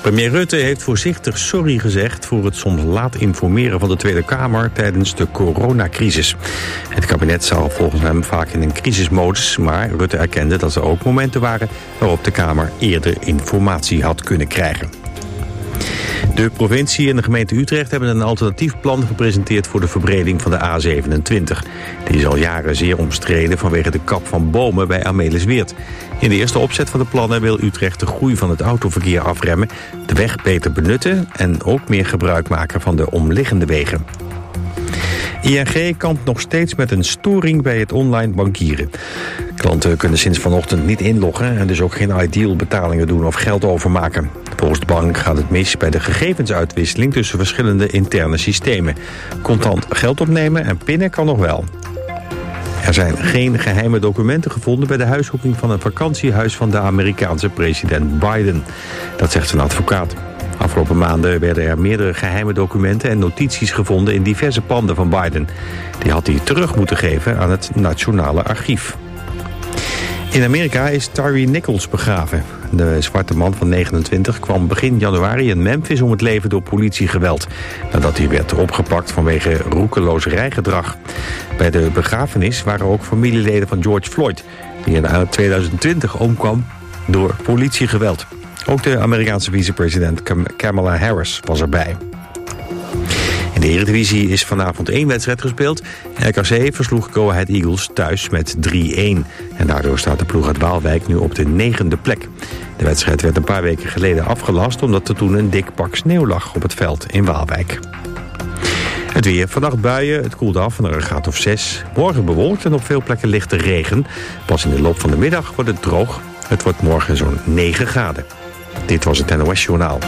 Premier Rutte heeft voorzichtig sorry gezegd voor het soms laat informeren van de Tweede Kamer tijdens de coronacrisis. Het kabinet zou volgens hem vaak in een crisismodus, maar Rutte erkende dat er ook momenten waren waarop de Kamer eerder informatie had kunnen krijgen. De provincie en de gemeente Utrecht hebben een alternatief plan gepresenteerd voor de verbreding van de A27. Die is al jaren zeer omstreden vanwege de kap van bomen bij Amelisweerd. In de eerste opzet van de plannen wil Utrecht de groei van het autoverkeer afremmen, de weg beter benutten en ook meer gebruik maken van de omliggende wegen. ING kampt nog steeds met een storing bij het online bankieren. Klanten kunnen sinds vanochtend niet inloggen en dus ook geen Ideal betalingen doen of geld overmaken. Volgens de bank gaat het mis bij de gegevensuitwisseling tussen verschillende interne systemen. Contant geld opnemen en pinnen kan nog wel. Er zijn geen geheime documenten gevonden bij de huiszoeking van een vakantiehuis van de Amerikaanse president Biden. Dat zegt zijn advocaat. Afgelopen maanden werden er meerdere geheime documenten en notities gevonden in diverse panden van Biden. Die had hij terug moeten geven aan het Nationale Archief. In Amerika is Tyre Nichols begraven. De zwarte man van 29 kwam begin januari in Memphis om het leven door politiegeweld, nadat hij werd opgepakt vanwege roekelozerijgedrag. Bij de begrafenis waren ook familieleden van George Floyd, die in 2020 omkwam door politiegeweld. Ook de Amerikaanse vicepresident Kamala Harris was erbij. In de Eredivisie is vanavond 1 wedstrijd gespeeld. RKC versloeg Go Ahead Eagles thuis met 3-1. En daardoor staat de ploeg uit Waalwijk nu op de 9e plek. De wedstrijd werd een paar weken geleden afgelast omdat er toen een dik pak sneeuw lag op het veld in Waalwijk. Het weer. Vannacht buien, het koelt af naar een graad of 6. Morgen bewolkt en op veel plekken lichte regen. Pas in de loop van de middag wordt het droog. Het wordt morgen zo'n 9 graden. Dit was het NOS Journaal.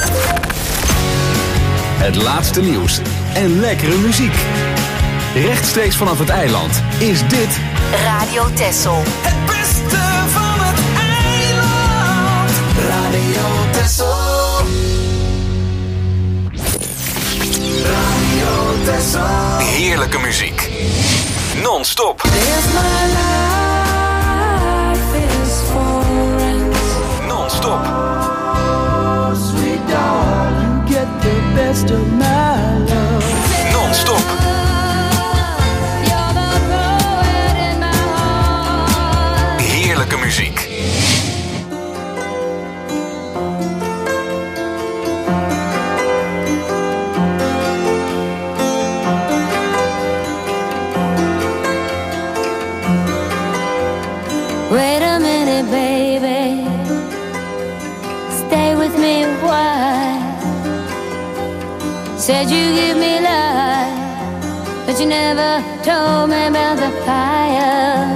Het laatste nieuws en lekkere muziek. Rechtstreeks vanaf het eiland is dit Radio Texel. Het beste van het eiland. Radio Texel. Radio Texel. heerlijke muziek. Non-stop. Non-stop. Non-stop. Heerlijke muziek. Wait a minute, baby. Stay with me a while. Said you give me love, but you never told me about the fire.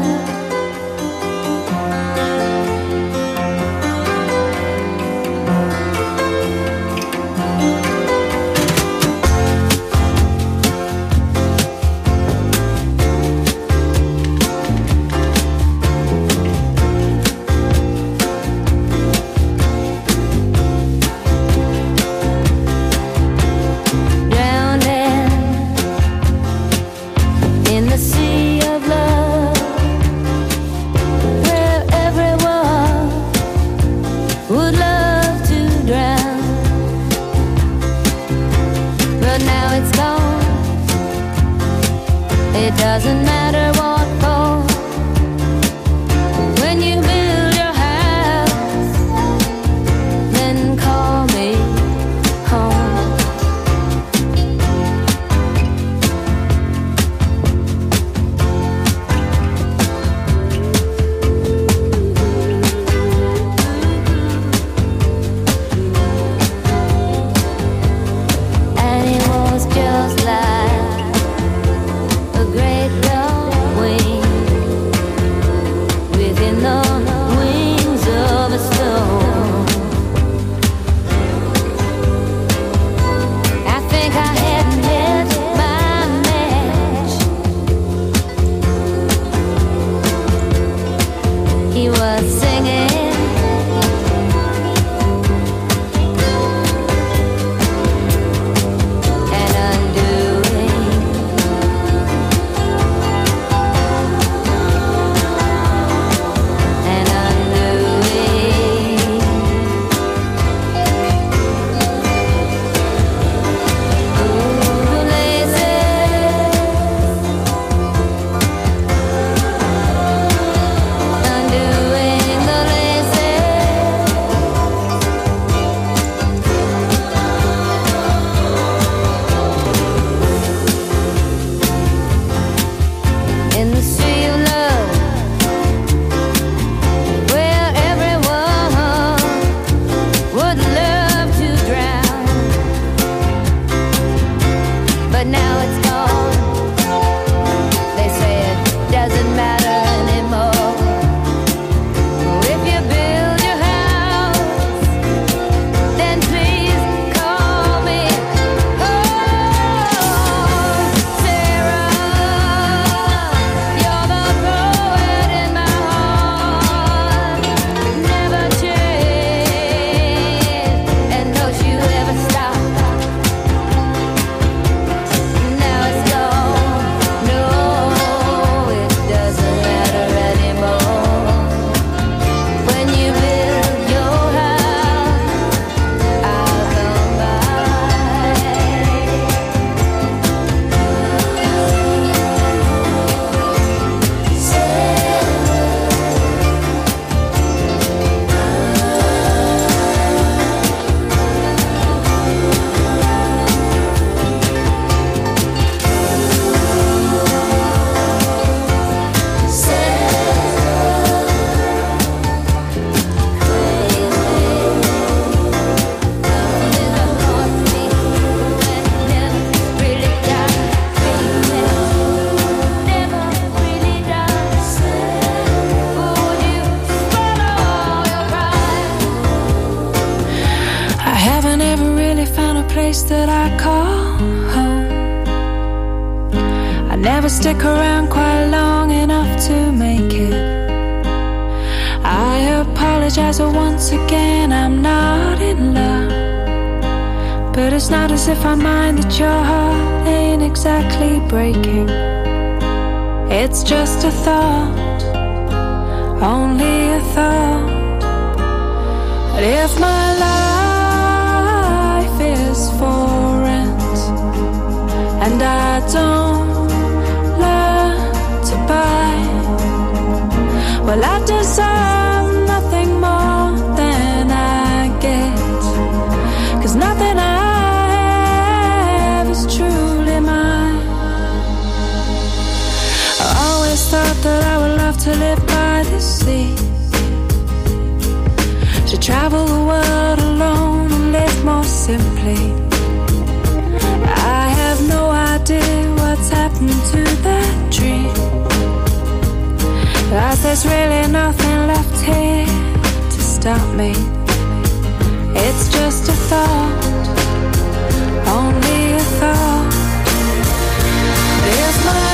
Doesn't matter what for. When you build your house, then call me home. And it was just like a great love. would love to drown, but now it's gone. They say it doesn't matter anymore. If you build your house, then please call me home. Sarah, you're the poet in my heart. Never change, and don't you ever stop. Now it's gone. No, it doesn't matter anymore. When you build your house, I'll come by. I haven't ever really found a place that I call home. I never stick around quite long enough to make it. I apologize once again, I'm not in love. But it's not as if I mind that your heart ain't exactly breaking. It's just a thought, only a thought. But if my life is for rent and I don't learn to buy, well, I deserve nothing more than I get. 'Cause nothing I have is truly mine. I always thought that I would love to live by the sea, to travel the world alone and live more simply. I have no idea what's happened to that dream, 'cause there's really nothing left here to stop me. It's just a thought, only a thought. If my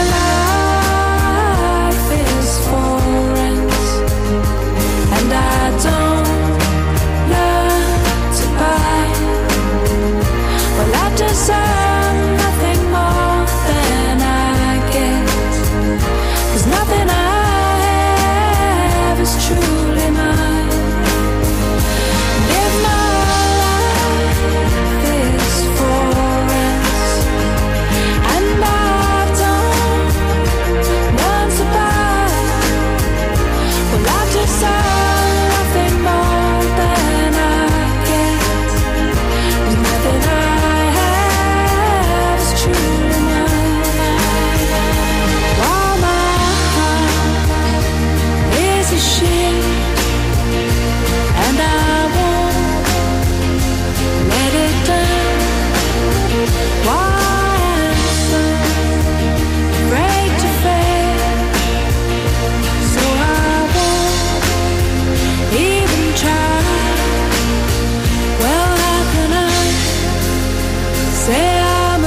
life is for rent and I don't learn to buy, well, I deserve nothing more than I get. 'Cause nothing I have is truly mine. And if my life is for rent and I don't learn to buy, well, I deserve nothing more than I get. And nothing I have is truly mine. While my heart is a shame, and I won't let it down. Why I'm so afraid to fail, so I won't even try. Well, how can I say I'm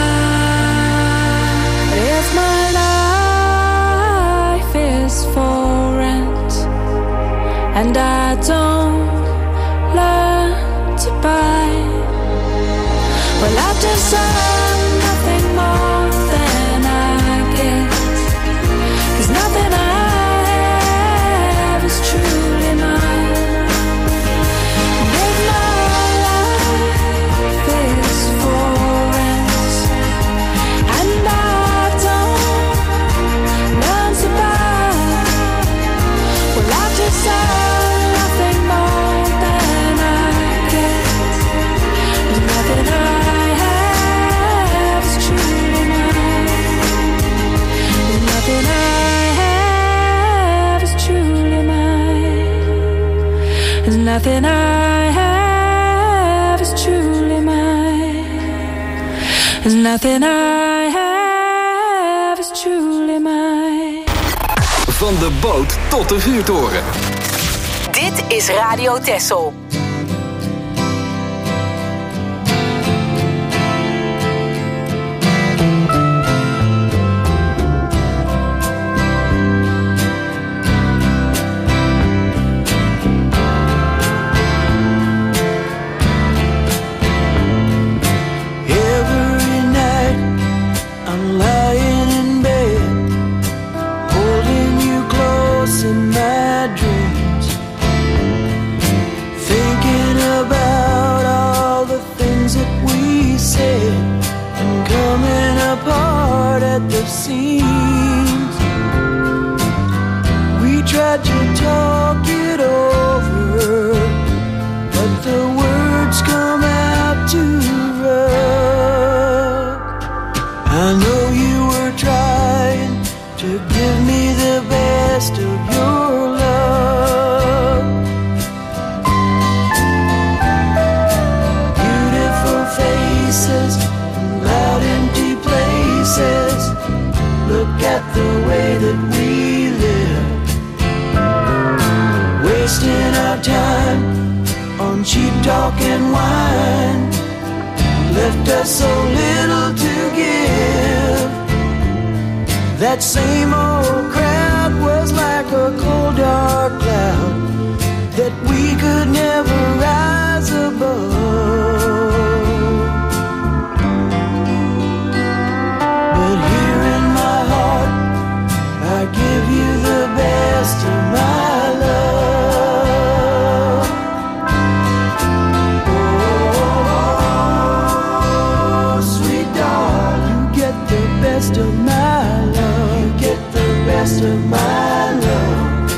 alive if my life is for rent and I don't learn to buy? Well, I deserve nothing more than I get. 'Cause nothing I have is truly mine. And if my life is for rent and I don't learn to buy, well, I deserve nothing more than I get. And nothing I have is truly mine. And nothing I have is truly mine. And nothing I have 'Cause nothing I have is truly mine. Van de boot tot de vuurtoren. Dit is Radio Texel. Seems we tried to talk it over, but the words come out too rough. I know you were trying to give me the best of your love. Beautiful faces, loud empty places. Look at the way that we live, wasting our time on cheap talk and wine. Left us so little to give. That same old crowd was like a cold dark cloud that we could never rise above. I give you the best of my love. Oh, sweet darling, get the best of my love. You get the best of my love.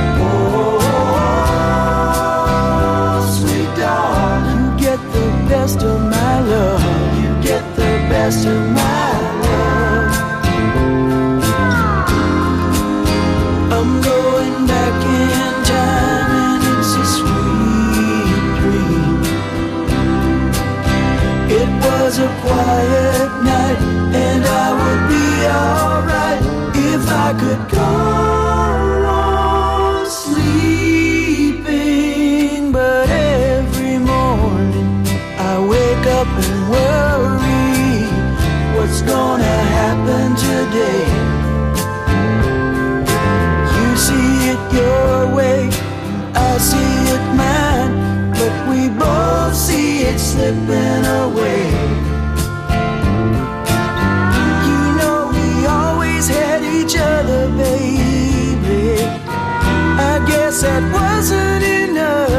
Oh, sweet darling, get the best of my love. You get the best of my love. I'm going back in time and it's a sweet dream. It was a quiet night and I would be alright if I could go on sleeping. But every morning I wake up and worry what's gonna happen today. See it your way, I see it mine, but we both see it slipping away. You know we always had each other, baby. I guess that wasn't enough.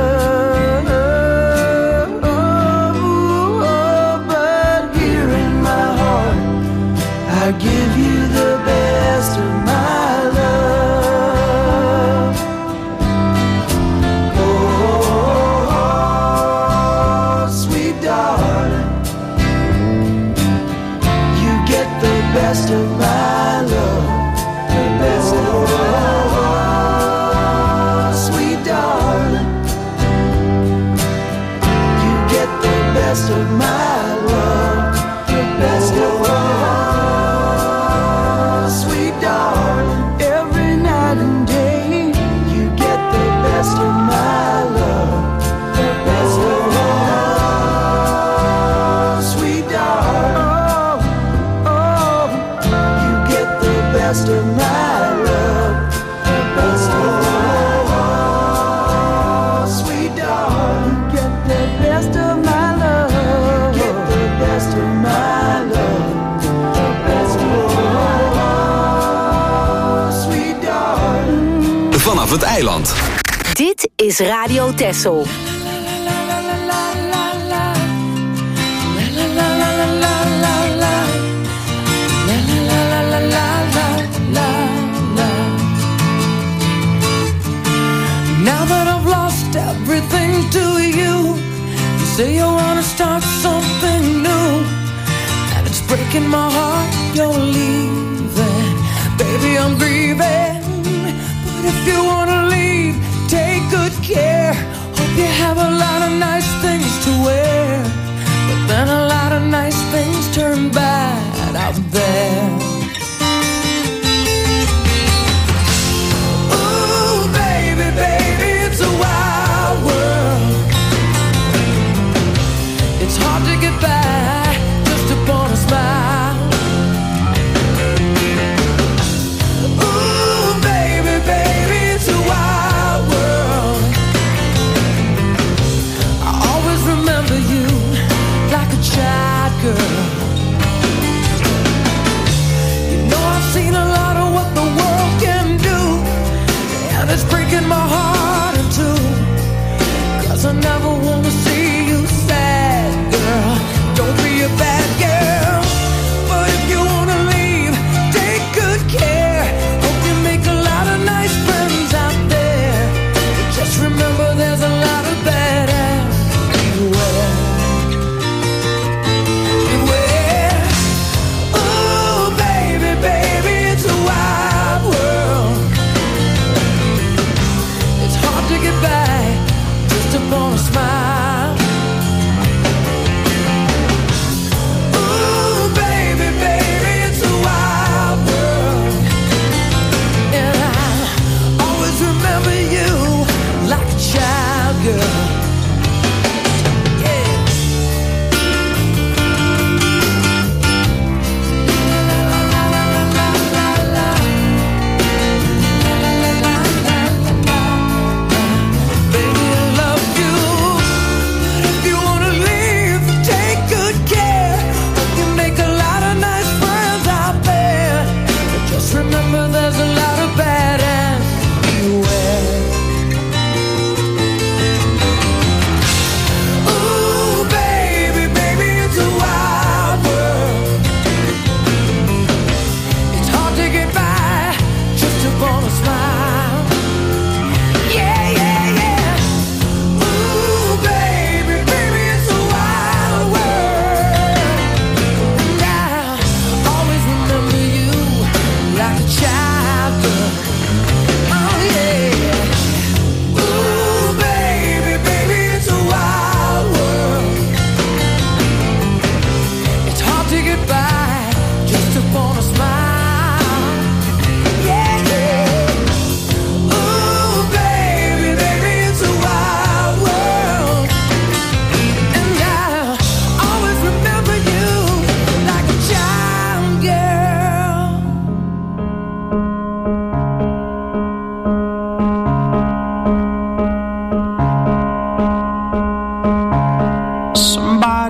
But here in my heart, I give you the best of my love. Best of my love, the best of my love, sweet darling. You get the best of my love, the best of my love, sweet darling. Every night and day, you get the best of my love, the best of my love, sweet darling. Best of my love, the best of my love, sweet darling. Get the best of my love, get the best of my love, the best of my love, sweet darling. Vanaf het eiland. Dit is Radio Texel. Now that I've lost everything to you, you say you wanna start something new, and it's breaking my heart you're leaving. Baby, I'm grieving, but if you wanna leave, take good care. Hope you have a lot of nice things to wear, but then a lot of nice things turn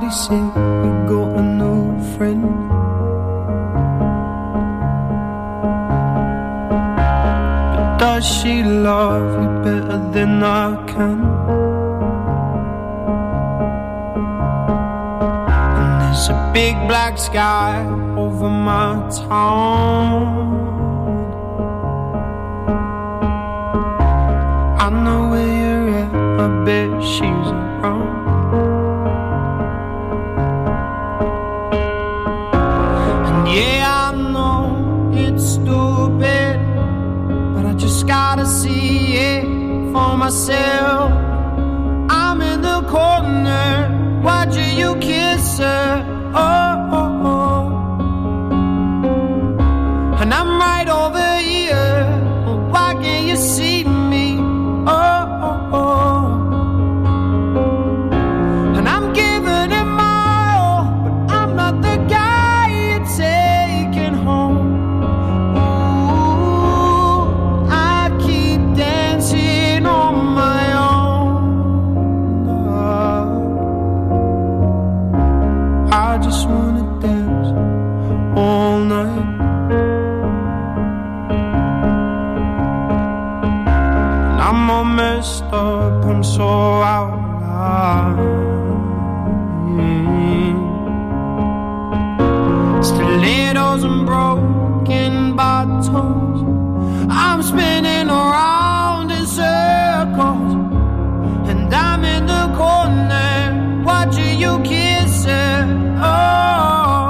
Somebody say we got a new friend. But does she love you better than I can? And there's a big black sky over my town. I know where you're at, I bet she's around. And yeah, I know it's stupid, but I just gotta see it for myself. I'm in the corner, watching you kiss her. Oh, oh, oh. And I'm right over here, why can't you see me? Oh, oh, oh. And I'm giving it my all, but I'm not the guy you're taking home. Ooh, I keep dancing on my own. I just wanna dance all night. I'm all messed up, I'm so out of line. Stilettos and broken bottles, I'm spinning around in circles. And I'm in the corner, watching you kiss her. Oh,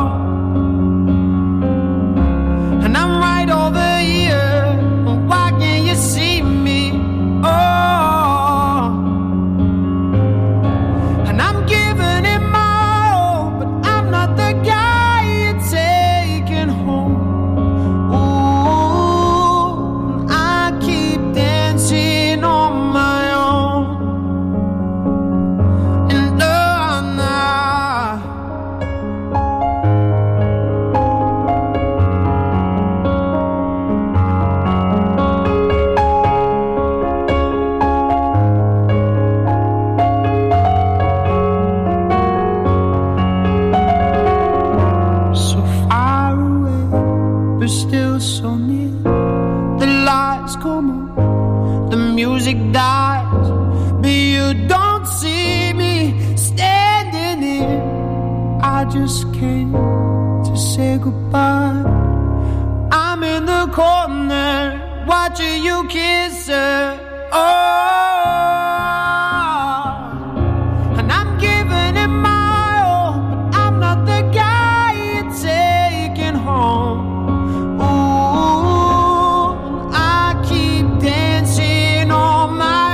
and I'm right over here, why can't you see me? Oh, and I'm giving it my all, but I'm not the guy you're taking home. Ooh, I keep dancing on my own. And so far away, but still so near. The lights come on, the music dies, but you don't see me standing here. I just came to say goodbye. I'm in the corner, watching you kiss her. Oh, and I'm giving it my all, but I'm not the guy you're taking home. Ooh, I keep dancing on my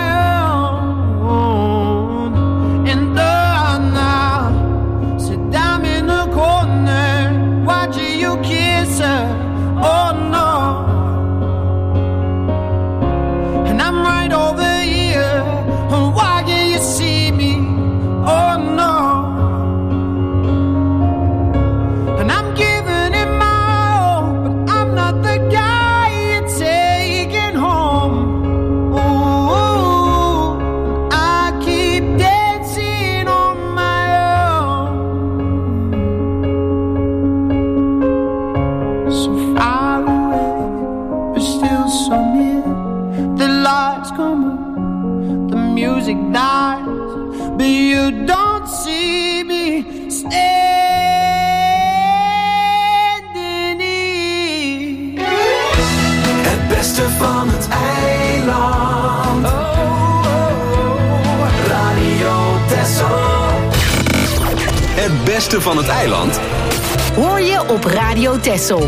own. And now, said I'm in the corner, watching you kiss her. Oh no. And I'm right over here, why can't you see me? Oh no. And I'm giving it my all, but I'm not the guy you're taking home. Ooh, I keep dancing on my own. So far away, but still so near. The lights come on, the music dies, but you don't see me standing here. Het beste van het eiland. Radio Texel. Het beste van het eiland. Hoor je op Radio Texel.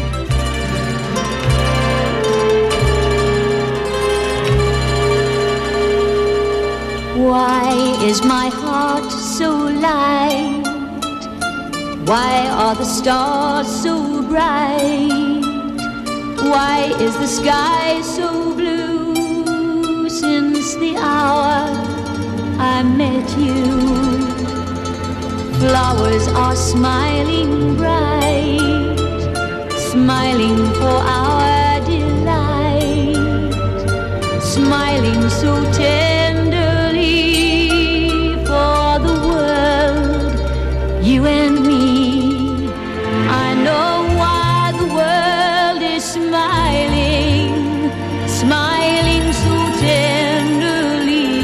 Why is my heart so light? Why are the stars so bright? Why is the sky so blue? Since the hour I met you, flowers are smiling bright, smiling for our delight, smiling so tenderly for the world you and me. I know why the world is smiling, smiling so tenderly.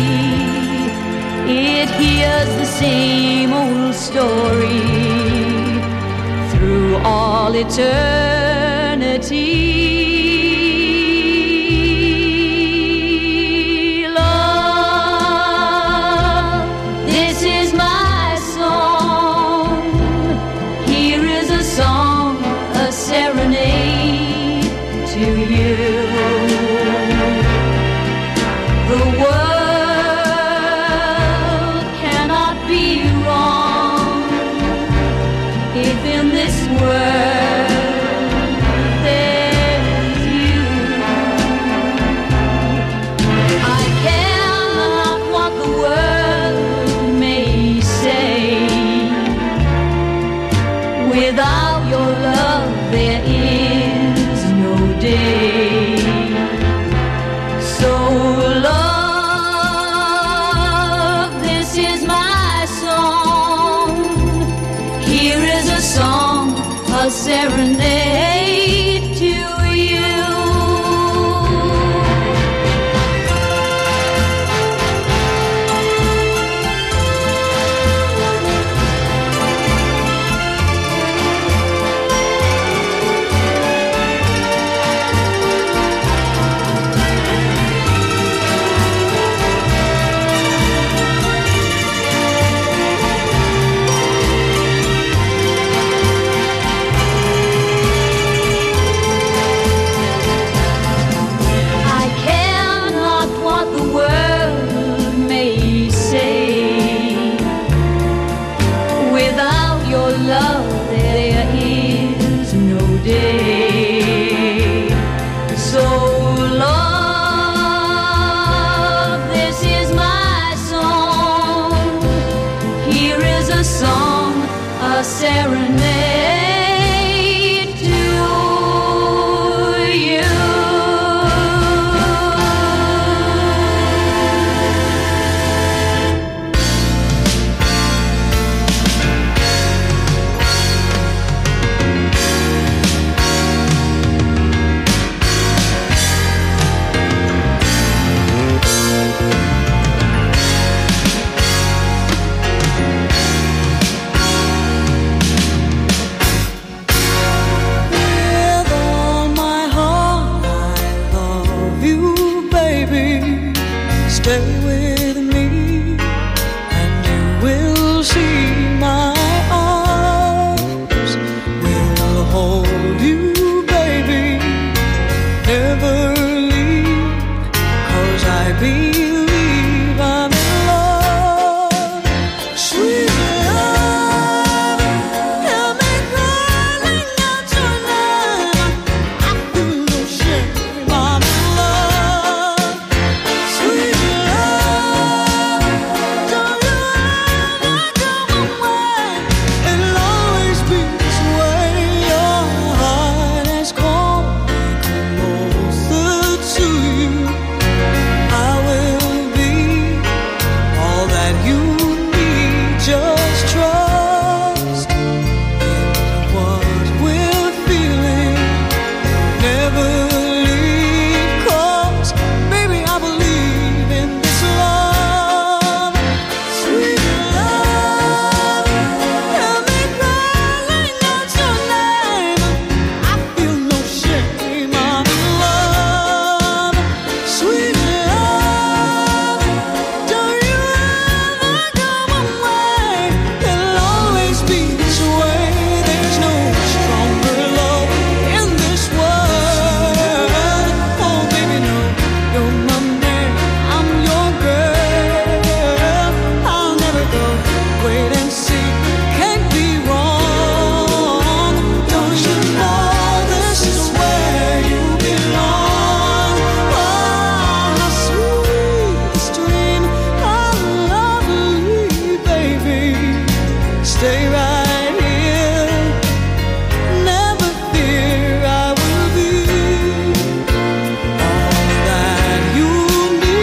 It hears the same old story through all eternity. Serenade to you.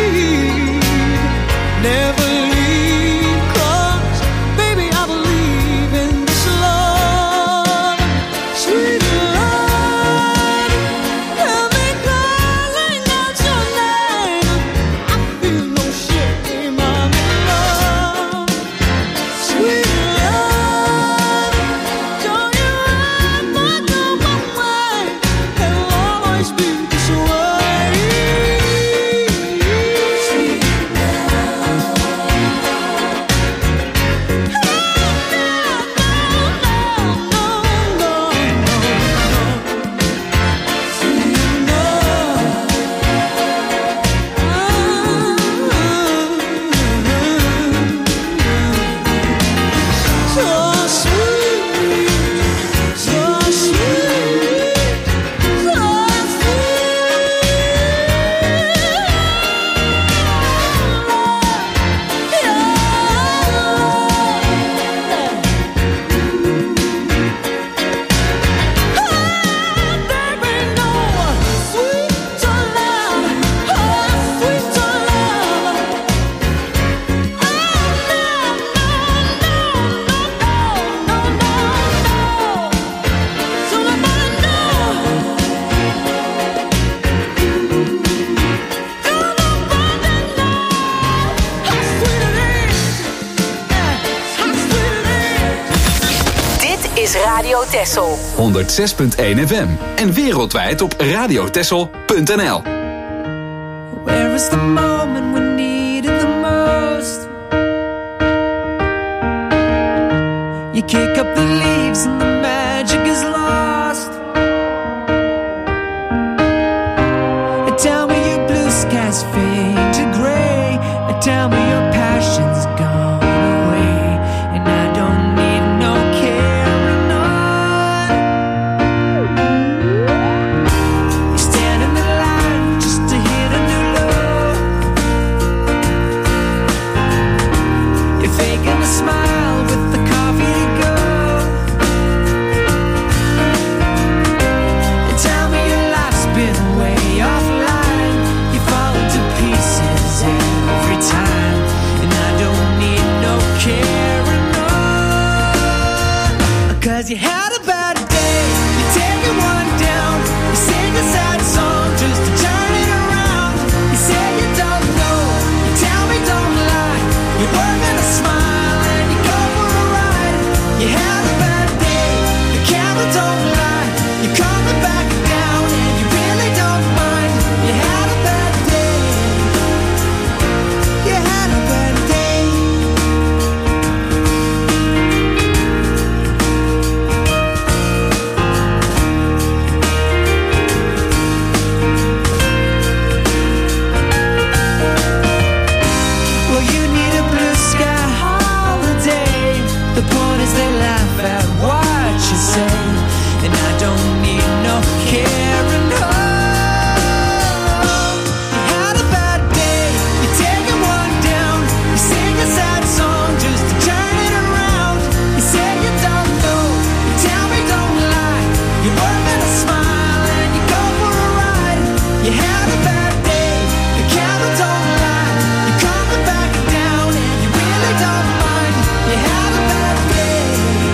Never leave, 'cause baby I believe is Radio Texel. 106.1 FM en wereldwijd op radiotexel.nl. Where is the moment we need it the most? You kick up the leaves and the magic is lost. Tell me your blue skies fade to gray. Tell me your passion's gone away. And I don't need no carrying on. You stand in the line just to hit a new low. You're faking a smile with the coffee to go. And tell me your life's been way offline. You fall into pieces every time. And I don't need no carrying on. Cause you had a bad day. You're taking one down. You sing a sad song just to turn it around. You say you don't know. You tell me don't lie. You're working a smile and you go for a ride. You had a bad day. The camera don't lie. You're coming back down and you really don't mind. You had a bad day. You had a bad day. Well, you need a blue sky holiday. The point is they laugh at what you say. And I don't need no carrying on. You had a bad day. You're taking one down. You sing a sad song just to turn it around. You say you don't know. You tell me don't lie. You're working a smile and you go for a ride. You had a bad day. The camera don't lie. You're coming back down and you really don't mind. You had a bad day.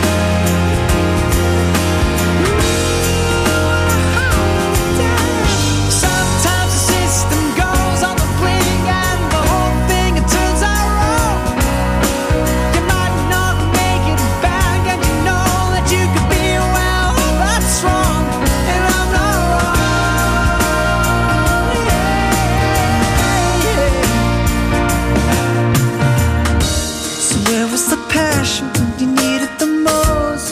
Sometimes the system goes on the blink and the whole thing it turns out wrong. You might not make it back and you know that you could be well, that's wrong, and I'm not wrong. So where was the passion when you needed the most?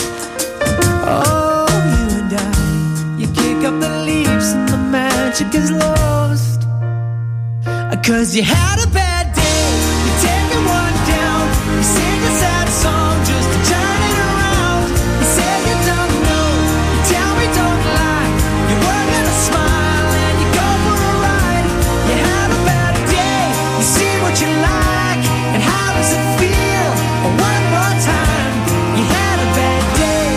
Oh, you and I, you kick up the leaves and the magic is lost. Cause you had a bad day, you're taking one down. You sing a sad song just to turn it around. You say you don't know, you tell me don't lie. You're working a smile and you go for a ride. You had a bad day, you see what you like. And how does it feel? One more time, you had a bad day.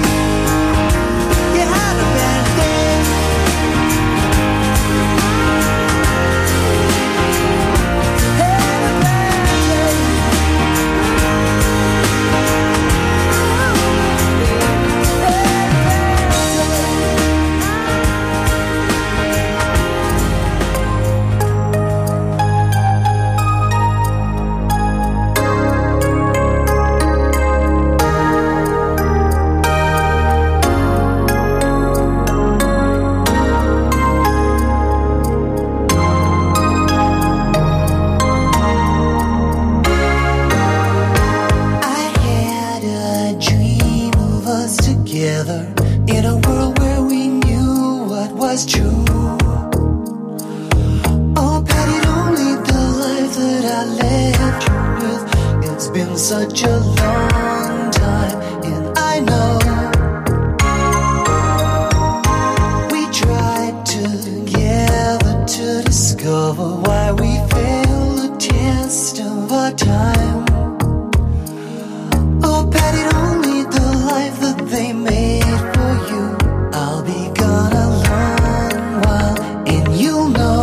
You had a bad day. Had a bad day. I had a dream of us together in a world where we knew what was true. Oh, Patty, don't lead the life that I left you with. It's been such a long time, and I know we tried together to discover why we failed the test of our time. Oh, Patty, don't lead the life that they made for you. I'll be gone a long while, and you'll know.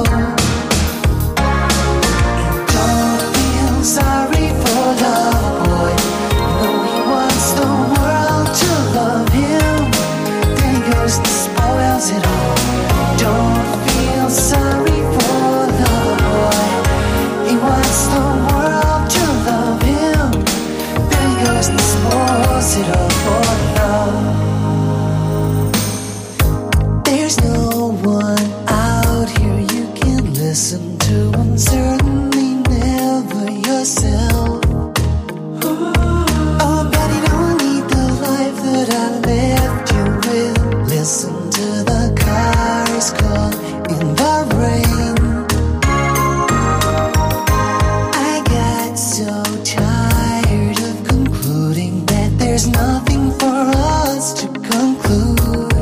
And don't feel sorry for love, boy. You know he wants the world to love him. Then he goes and spoils it all. Don't feel sorry for love, boy. He wants the world to love him. Then he goes goes and spoils it all for love. There's no one out here you can listen to, and certainly never yourself. Oh, but you don't need the life that I left you with. Listen to the cars call in the rain. I got so tired of concluding that there's nothing for us to conclude.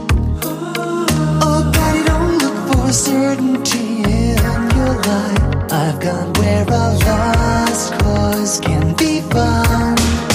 Oh, God, you don't look for certainty in your life. I've gone where a lost cause can be found.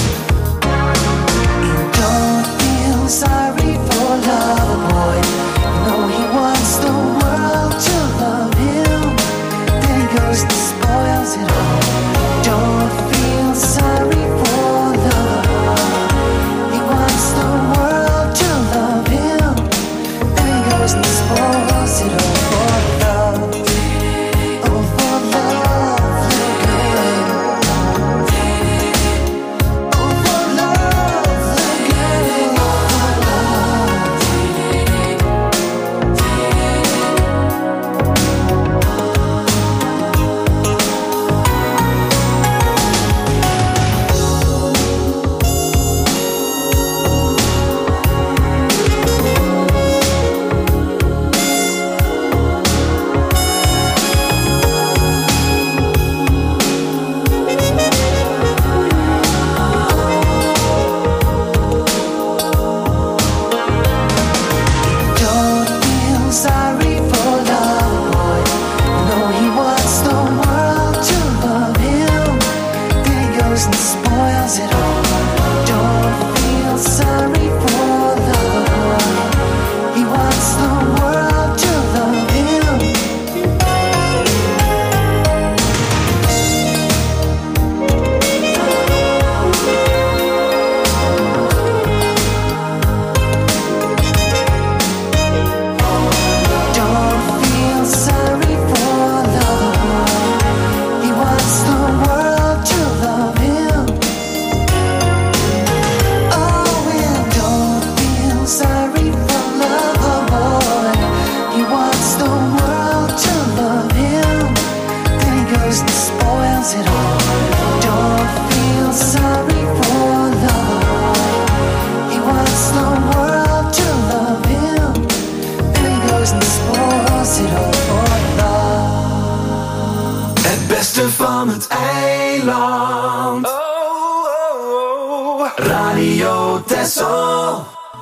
You don't feel sorry for love, boy. You know he wants the world to love him. Then he goes and spoils it all. Don't feel sorry for love. He wants the world to love him. Then he goes and spoils it all for love. Oh, for love, little girl. Oh, for love, little girl. For love. Don't feel sorry for love, boy. You know he wants the world to love him. Then he goes and spoils it all. Don't feel sorry for love, boy. He wants the world to love him. Don't feel sorry for love. He wants the world to love him. Oh, and don't feel sorry for love, boy. He wants the world to love him. Then he goes and spoils it all. Don't feel sorry for love. He wants the world to love him. Then he goes and spoils it all for love. Het beste van het eiland. Radio Texel.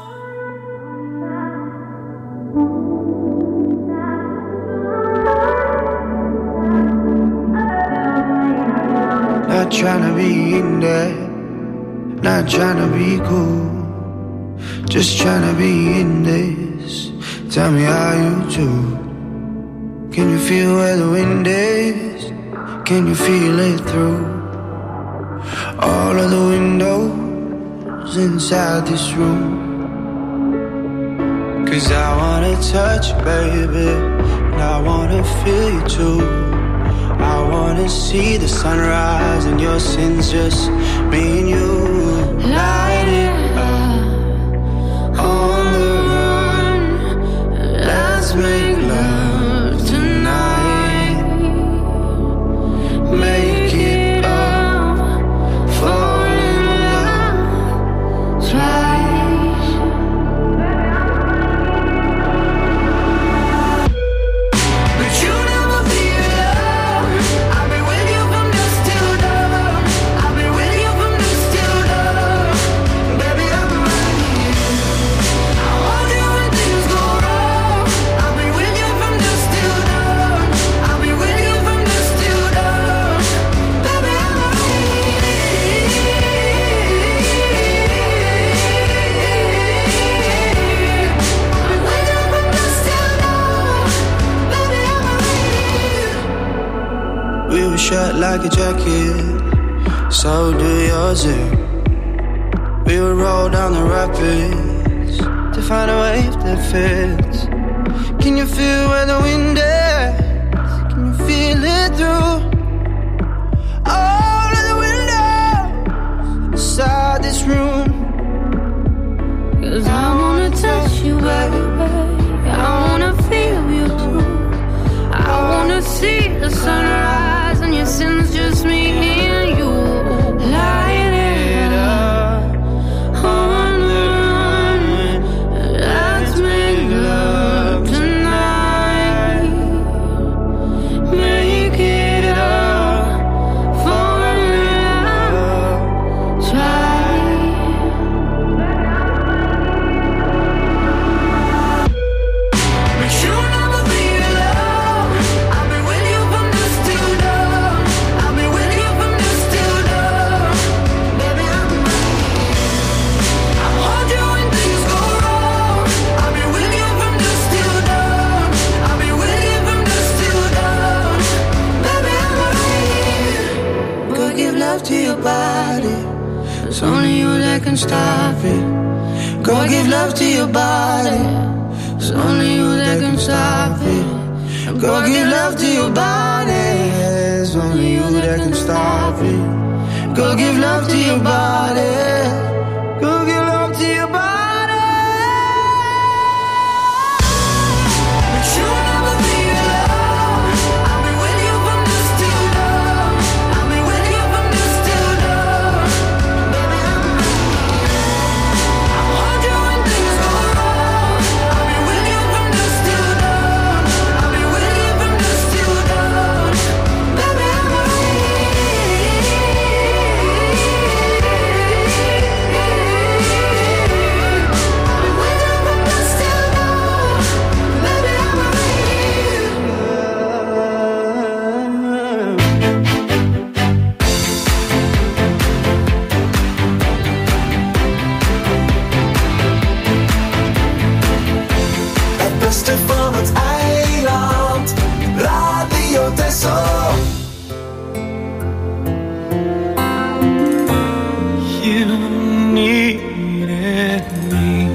Not tryna be in there, not tryna be cool, just tryna be in this. Tell me how you do. Can you feel where the wind is? Can you feel it through all of the windows inside this room? 'Cause I wanna touch you, baby, and I wanna feel you too. I wanna see the sunrise and your sins, just me and you. Light it up on the run. Let's make love tonight. Make it up, fall in love twice. But you never be alone. I've been with you from dusk till dawn. I've been with you from dusk till dawn. Baby, I'm right here. I hold you when things go wrong. I've been with you from dusk till dawn. I've been with you from dusk till dawn. Baby, I'm right here. I've been with you from dusk till dawn. Baby, I'm right here. We were shut like a jacket, so do yours. We would roll down the rapids to find a wave that fits. Can you feel where the wind is? Can you feel it through all of the windows inside this room. 'Cause I wanna touch you, baby. I wanna feel you too. I wanna see the sunrise and your sins, just me and you. Light it up on the run. Let's make love tonight. Make it up for love. Try. But you'll never be alone. I'll be with you from dusk till dawn. I'll be with you from dusk till dawn. Baby, I'm right here. I'll hold you when things go wrong. I'll be with you from dusk till dawn. I'll be with you from dusk till dawn. Baby, I'm right here. Go give love to your body. It's only you that can stop it. Go give love to your body. It's only you that can stop it. Go give love to your body. It's only you that can stop it. Go give love to your body. Go give love to your body. But you'll never be alone. I'll be with you from dusk till dawn. I'll be with you from dusk till dawn. Baby, I'm right here. I'll hold you when things go wrong. I'll be with you from dusk till dawn. I'll be with you from dusk till dawn. Baby, I'm right Het beste van het eiland. Radio Texel. You needed me.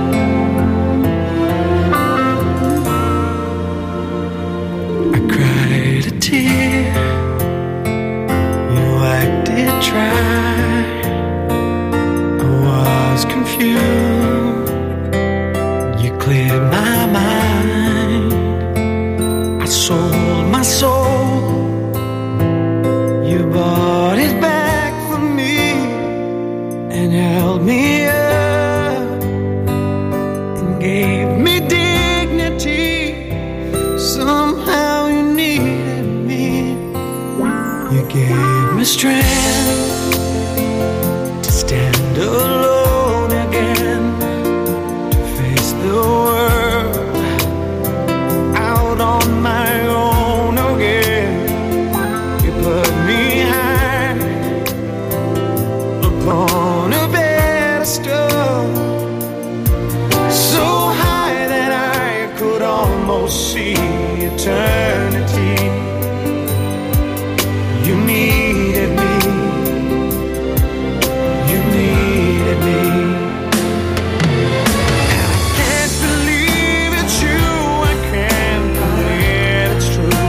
I cried a tear. You acted dry. I was confused. You cleared my mind. I sold my soul. You bought it back for me and held me up and gave me dignity. Somehow you needed me. You gave me strength to stand alone again, to face the world out on my own again. You put me high upon a pedestal, so high that I could almost see eternity. You needed me. You needed me. And I can't believe it's you. I can't believe it's true.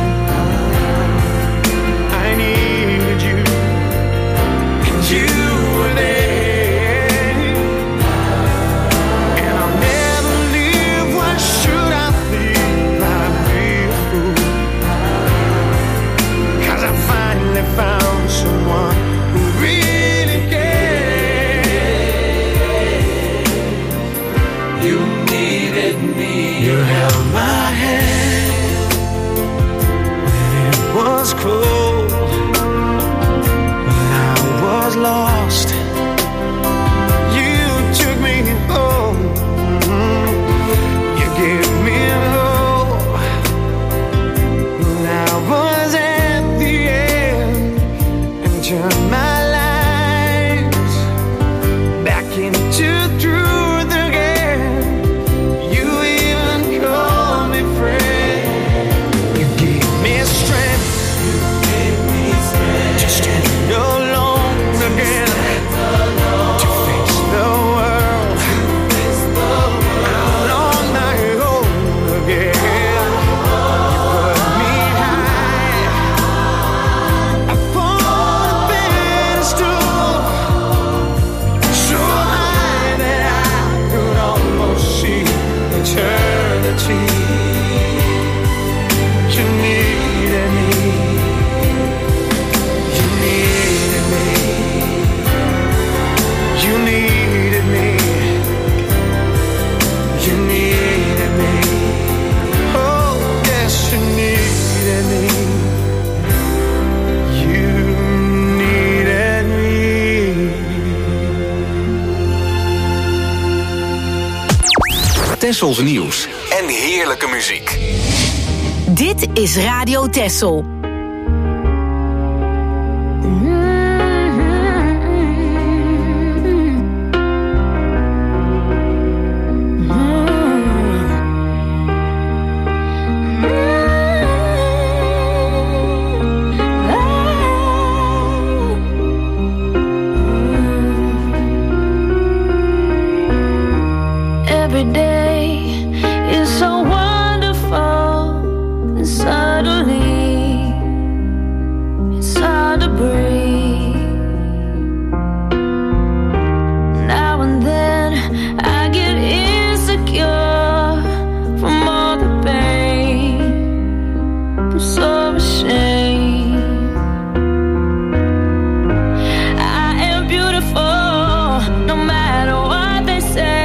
I needed you, and you were there. And I'll never leave. Why should I feel I'd be a fool? You needed me. You needed me. Oh, yes, you needed me. You needed me. Tessels nieuws en heerlijke muziek. Dit is Radio Tessel. Every day is so wonderful, and suddenly it's hard to breathe. Now and then I get insecure from all the pain. I'm so ashamed. I am beautiful, no matter what they say.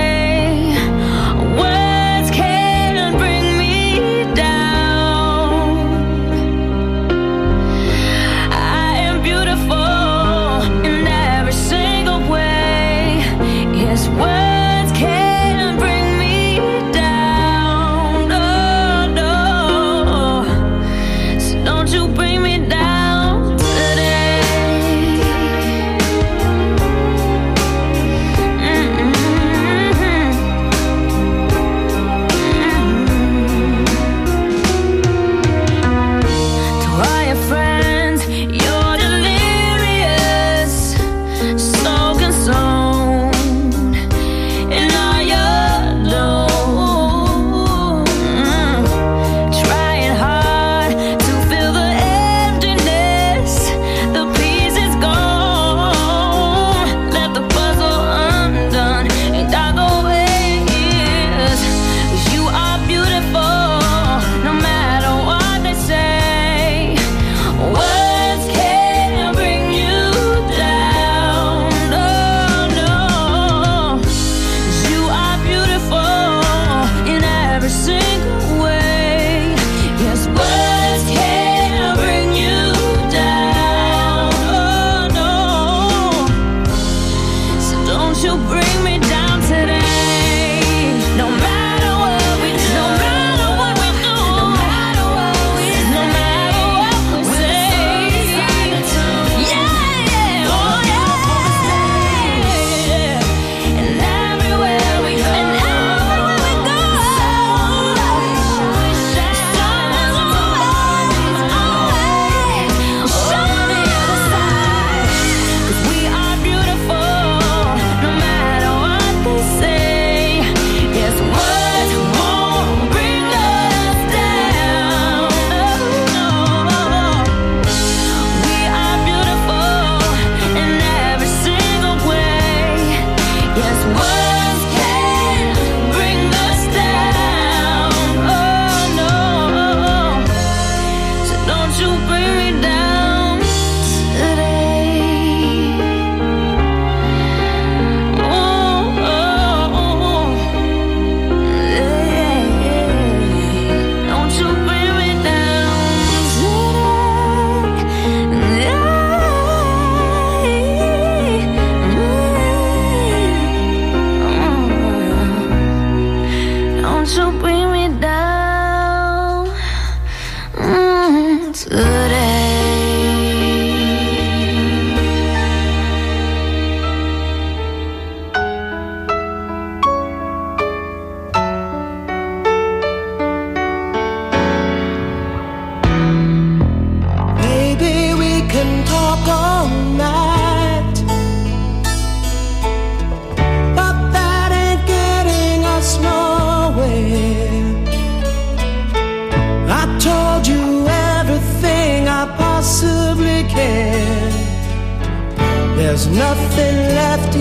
There's nothing left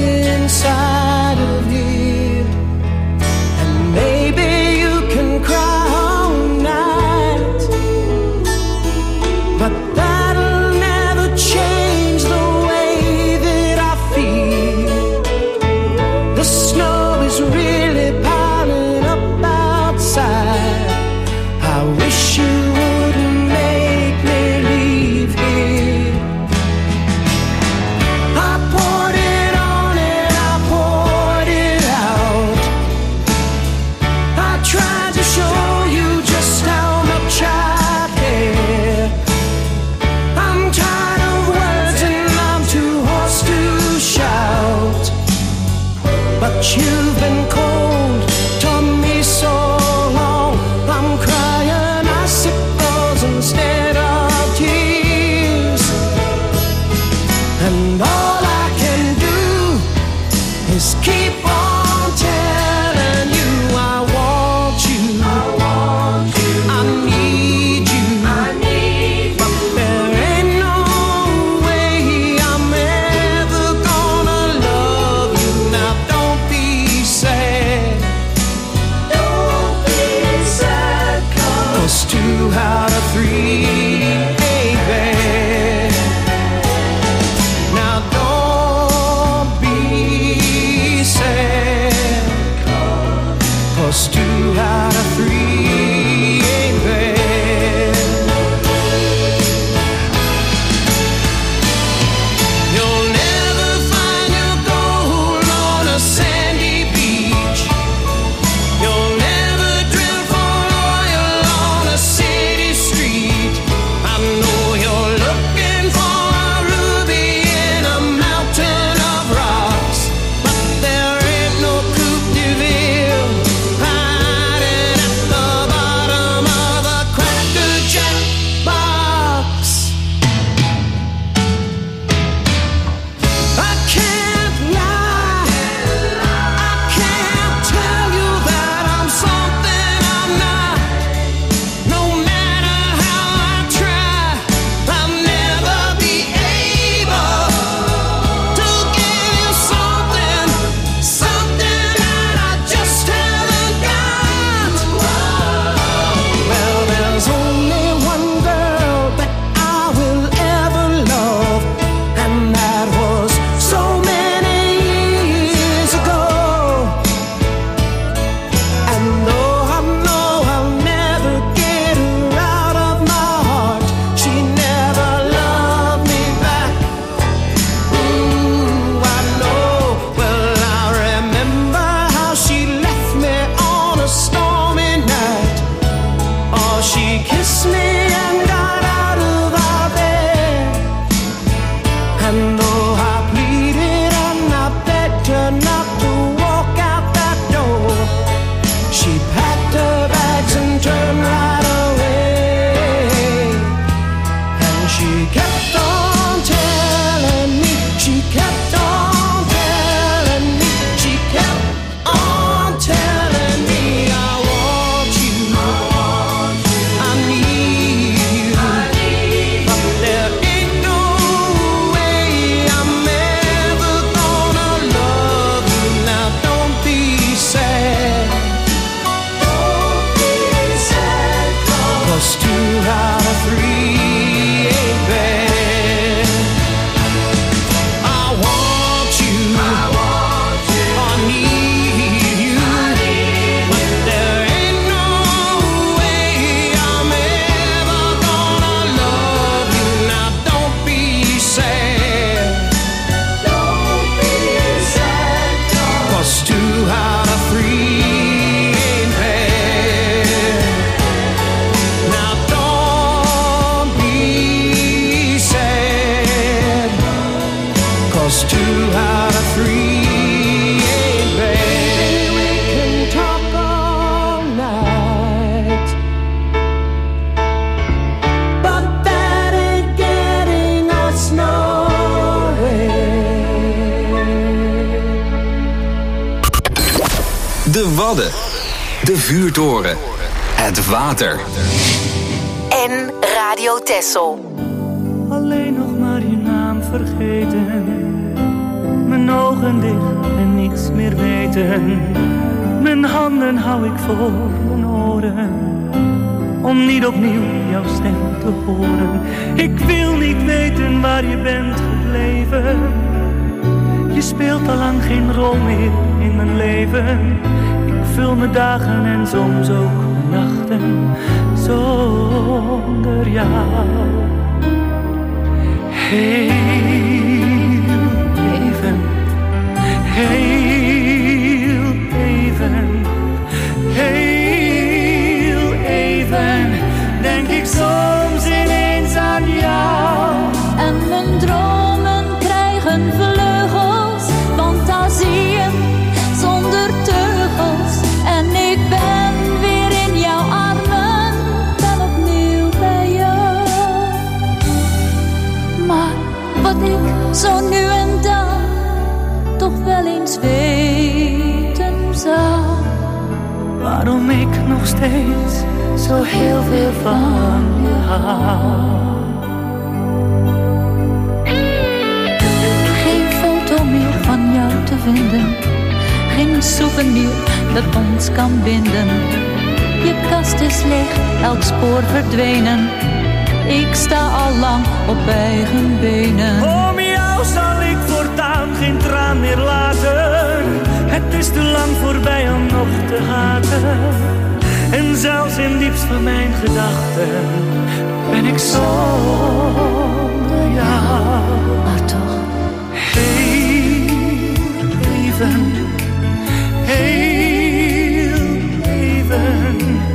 inside of you, and maybe you can cry all night, but that'll never change the way that I feel. but you've been cold to me so long. I'm crying icicles instead of tears, and all I can do is keep on telling you I want you, I want you, I need you, I need you. But there ain't no way I'm ever gonna love you. Now don't be sad, don't be sad, 'cause 2 out of 3 ain't bad. Now don't be sad, 'cause 2 out of 3 ain't bad. You'll never find your gold on a sandy beach. You'll never drill for oil on a city street. I know you're looking for a ruby in a mountain of rocks, but there ain't no Coupe de Ville hiding at the bottom of a Cracker Jack box. I can't lie, I can't tell you that I'm something I'm not. No matter how I try, I'll never be able to give you something that I just haven't got. Well, there's only one girl that I will ever love, and that was so many years ago. And though I know I'll never get her out of my heart, she never loved me back. I know. Well, I remember how she left me on a stormy night. Oh, she kissed me and got out of our bed. And though I pleaded and I begged her not to walk out that door, she packed her bags and turned right away. And she kept on telling me, she kept on telling me, she kept on telling me I want you, I want you, I need you, I need you. But there ain't no way I'm ever gonna love you. Now don't be sad, don't be sad, 'cause 2 out of 3 ain't bad. I want you, I want you, I need you, I need you. But there ain't no way I'm ever gonna love you. Now don't be sad, don't be sad, 'cause 2 out of 3 ain't bad. Now don't be sad, 'cause 2 out of 3 ain't bad. We can talk all night, but that ain't getting us nowhere. De Wadden. De vuurtoren. Het water. En Radio Texel. Alleen nog maar je naam vergeten. Mijn ogen dicht en niets meer weten. Mijn handen hou ik voor mijn oren, om niet opnieuw jouw stem te horen. Ik wil niet weten waar je bent gebleven. Je speelt al lang geen rol meer in mijn leven. Ik vul mijn dagen en soms ook mijn nachten zonder jou. Heel even, heel even, heel even, denk ik soms ineens aan jou. En mijn dromen krijgen vleugels, fantasieën zonder waarom ik nog steeds zo heel veel van je hou. Geen foto meer van jou te vinden, geen souvenir dat ons kan binden. Je kast is leeg, elk spoor verdwenen. Ik sta al lang op eigen benen. Om jou zal ik voortaan geen traan meer laten. Het is te lang voorbij om nog te haten. En zelfs in diepst van mijn gedachten ben ik zonder jou. Maar toch, heel even, heel even,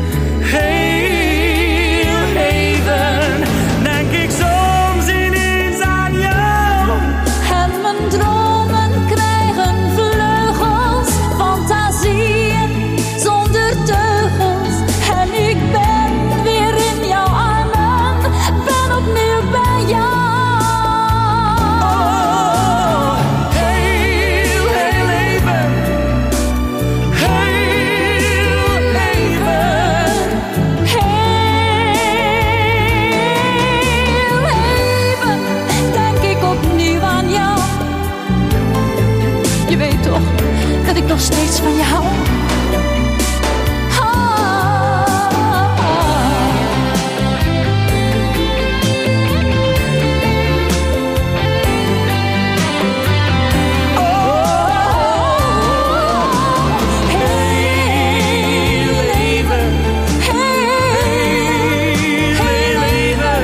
heel even, denk ik soms ineens aan jou. en mijn dromen krijgen vleugels, fantasieën zonder teugels. En ik ben weer in jouw armen, ben opnieuw bij jou. Heel even, heel even, Heel even denk ik opnieuw aan jou. Je weet toch dat ik nog steeds van je hou. heel even, heel even,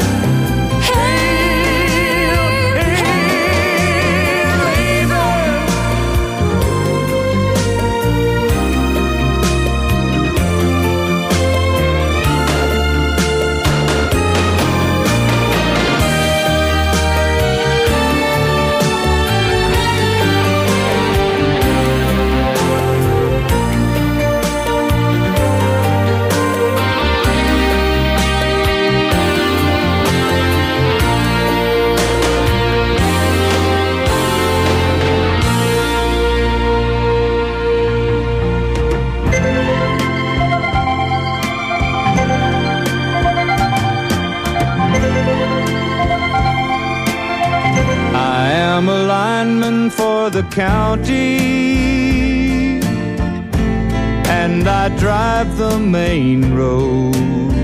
I am a lineman for the county, and I drive the main road,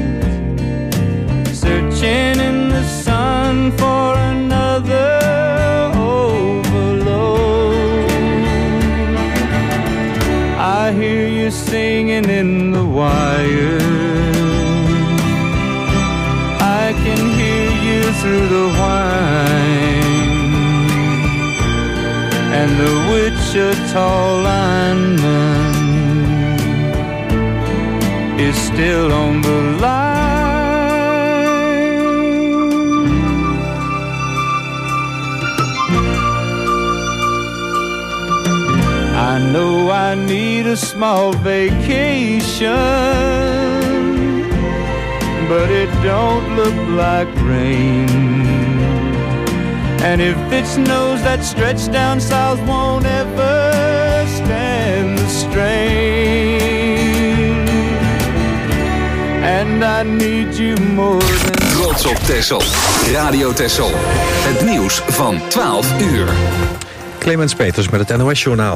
searching in the sun for another overload. I hear you singing in the wire, I can hear you through the whine, and the Wichita lineman is still on the line. I know I need a small vacation, but it don't look like rain. And if it snows, that stretch down south won't ever stand the strain. And I need you more than... Trots op Texel. Radio Texel. Het nieuws van 12 uur. Clemens Peters met het NOS-journaal.